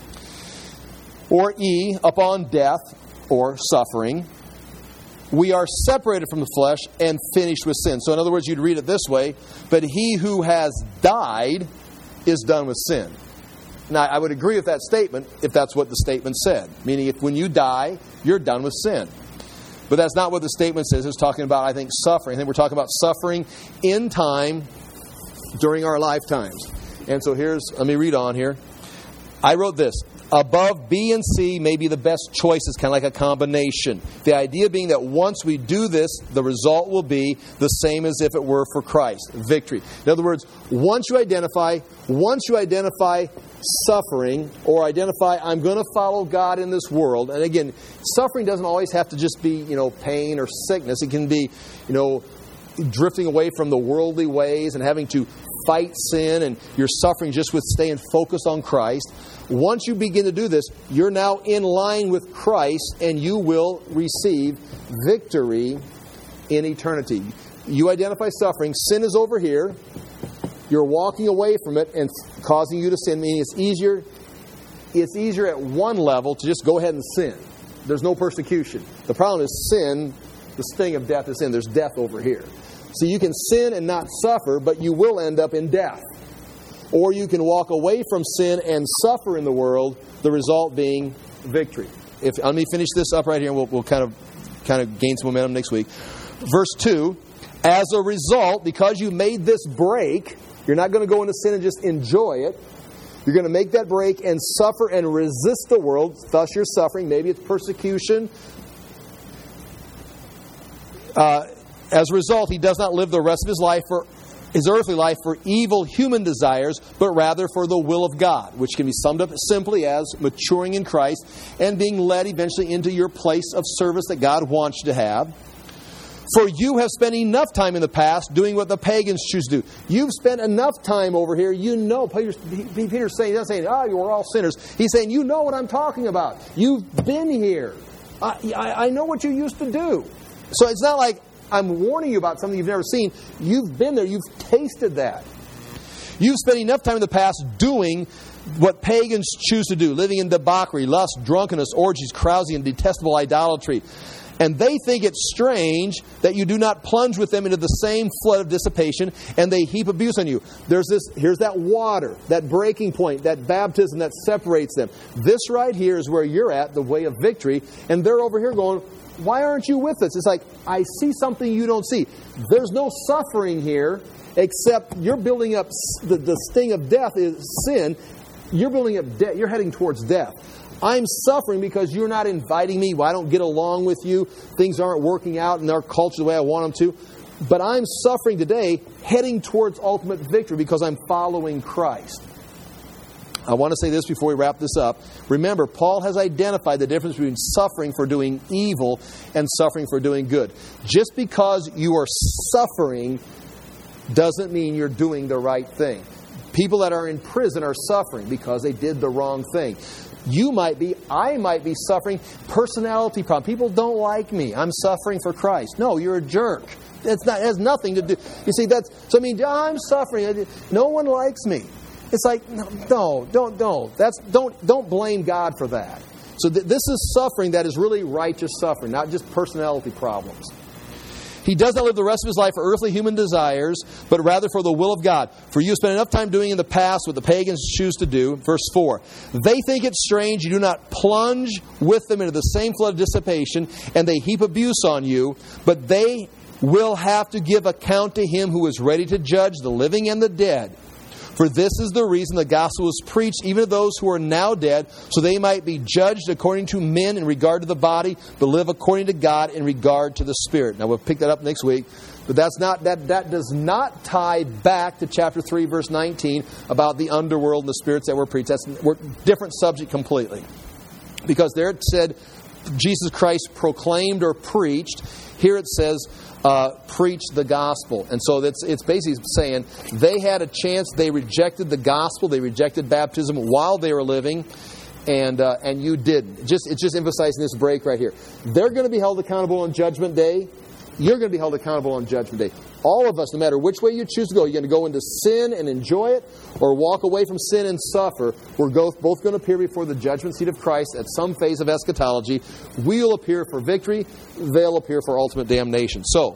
Or E, upon death or suffering, we are separated from the flesh and finished with sin. So in other words, you'd read it this way, but he who has died is done with sin. Now, I would agree with that statement if that's what the statement said. Meaning, if when you die, you're done with sin. But that's not what the statement says. It's talking about, I think, suffering. I think we're talking about suffering in time during our lifetimes. And so let me read on here. I wrote this. Above B and C may be the best choices, kind of like a combination. The idea being that once we do this, the result will be the same as if it were for Christ. Victory. In other words, once you identify suffering or identify I'm going to follow God in this world, and again, suffering doesn't always have to just be, pain or sickness. It can be, drifting away from the worldly ways and having to fight sin, and you're suffering just with staying focused on Christ. Once you begin to do this, you're now in line with Christ and you will receive victory in eternity. You identify suffering. Sin is over here. You're walking away from it and causing you to sin. Meaning it's easier at one level to just go ahead and sin. There's no persecution. The problem is sin, the sting of death is sin. There's death over here. So you can sin and not suffer, but you will end up in death. Or you can walk away from sin and suffer in the world, the result being victory. let me finish this up right here, and we'll kind of gain some momentum next week. Verse 2, as a result, because you made this break, you're not going to go into sin and just enjoy it. You're going to make that break and suffer and resist the world. Thus you're suffering. Maybe it's persecution. As a result, he does not live the rest of his earthly life for evil human desires, but rather for the will of God, which can be summed up simply as maturing in Christ and being led eventually into your place of service that God wants you to have. For you have spent enough time in the past doing what the pagans choose to do. You've spent enough time over here. You know, Peter's saying, he's not saying, we're all sinners. He's saying, you know what I'm talking about. You've been here. I know what you used to do. So it's not like I'm warning you about something you've never seen. You've been there. You've tasted that. You've spent enough time in the past doing what pagans choose to do, living in debauchery, lust, drunkenness, orgies, carousing, and detestable idolatry. And they think it's strange that you do not plunge with them into the same flood of dissipation, and they heap abuse on you. Here's that water, that breaking point, that baptism that separates them. This right here is where you're at, the way of victory, and they're over here going, why aren't you with us? It's like, I see something you don't see. There's no suffering here, except you're building up, the sting of death is sin. You're building up death. You're heading towards death. I'm suffering because you're not inviting me. I don't get along with you. Things aren't working out in our culture the way I want them to. But I'm suffering today, heading towards ultimate victory because I'm following Christ. I want to say this before we wrap this up. Remember, Paul has identified the difference between suffering for doing evil and suffering for doing good. Just because you are suffering doesn't mean you're doing the right thing. People that are in prison are suffering because they did the wrong thing. I might be suffering personality problem. People don't like me. I'm suffering for Christ. No, you're a jerk. It has nothing to do. You see, I'm suffering. No one likes me. It's like, no, don't. Don't blame God for that. So this is suffering that is really righteous suffering, not just personality problems. He does not live the rest of his life for earthly human desires, but rather for the will of God. For you have spent enough time doing in the past what the pagans choose to do. Verse 4. They think it strange you do not plunge with them into the same flood of dissipation, and they heap abuse on you, but they will have to give account to him who is ready to judge the living and the dead. For this is the reason the gospel was preached even to those who are now dead, so they might be judged according to men in regard to the body, but live according to God in regard to the Spirit. Now we'll pick that up next week. But that does not tie back to chapter 3, verse 19, about the underworld and the spirits that were preached. That's a different subject completely. Because there it said Jesus Christ proclaimed or preached. Here it says preach the gospel. And so it's basically saying they had a chance. They rejected the gospel. They rejected baptism while they were living. And you didn't. It's just emphasizing this break right here. They're going to be held accountable on Judgment Day. You're going to be held accountable on Judgment Day. All of us, no matter which way you choose to go, you're going to go into sin and enjoy it, or walk away from sin and suffer. We're both going to appear before the judgment seat of Christ at some phase of eschatology. We'll appear for victory. They'll appear for ultimate damnation. So,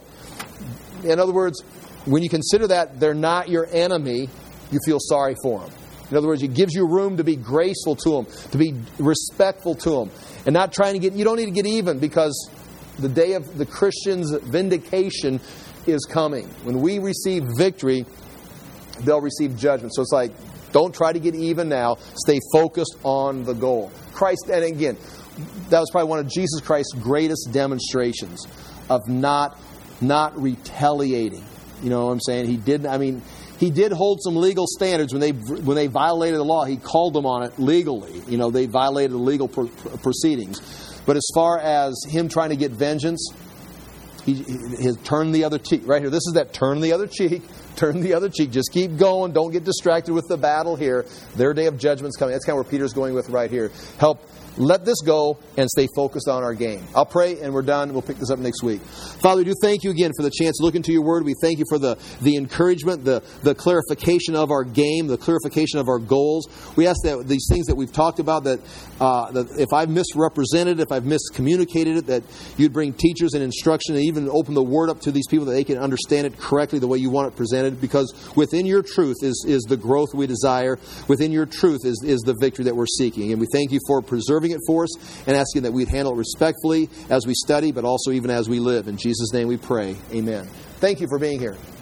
in other words, when you consider that they're not your enemy, you feel sorry for them. In other words, it gives you room to be graceful to them, to be respectful to them, and not trying to you don't need to get even, because the day of the Christian's vindication is coming. When we receive victory, they'll receive judgment. So it's like, don't try to get even now. Stay focused on the goal. Christ, and again, that was probably one of Jesus Christ's greatest demonstrations of not retaliating. You know what I'm saying? He did hold some legal standards when they violated the law. He called them on it legally. You know, they violated the legal proceedings. But as far as him trying to get vengeance, he turned the other cheek. Right here, this is that turn the other cheek. Turn the other cheek. Just keep going. Don't get distracted with the battle here. Their day of judgment's coming. That's kind of where Peter's going with right here. Let this go and stay focused on our game. I'll pray and we're done. We'll pick this up next week. Father, we do thank you again for the chance to look into your word. We thank you for the encouragement, the clarification of our game, the clarification of our goals. We ask that these things that we've talked about, that if I've misrepresented, if I've miscommunicated it, that you'd bring teachers and instruction and even open the word up to these people that they can understand it correctly the way you want it presented. presented, because within your truth is the growth we desire. Within your truth is the victory that we're seeking. And we thank you for preserving it for us and asking that we'd handle it respectfully as we study, but also even as we live. In Jesus' name we pray. Amen. Thank you for being here.